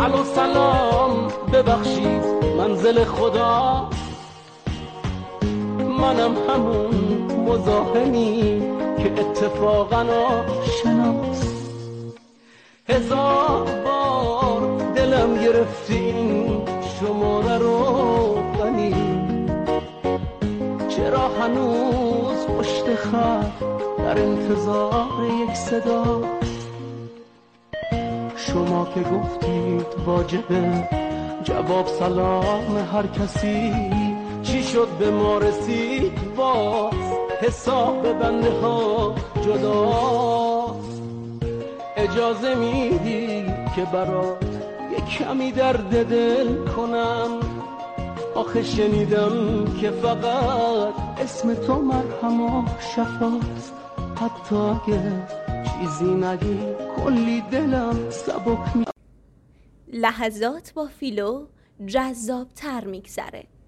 الو سلام ببخشید منزل خدا، منم همون مزاحمی که اتفاقا آشناست. 1000 بار دلم گرفتی این شماره رو غنی، چرا هنوز پشت خط در انتظار یک صدا؟ شما که گفتید واجبه جواب سلام هر کسی، چی شد به ما رسید باز حساب بنده ها جداست؟ اجازه میدی که برات یک کمی درد دل کنم؟ آخه شنیدم که فقط اسم تو مرهم و شفاست، حتی اگه چیزی نگی کلی دلم سبک می. لحظات با فیلو جذاب تر میگذره.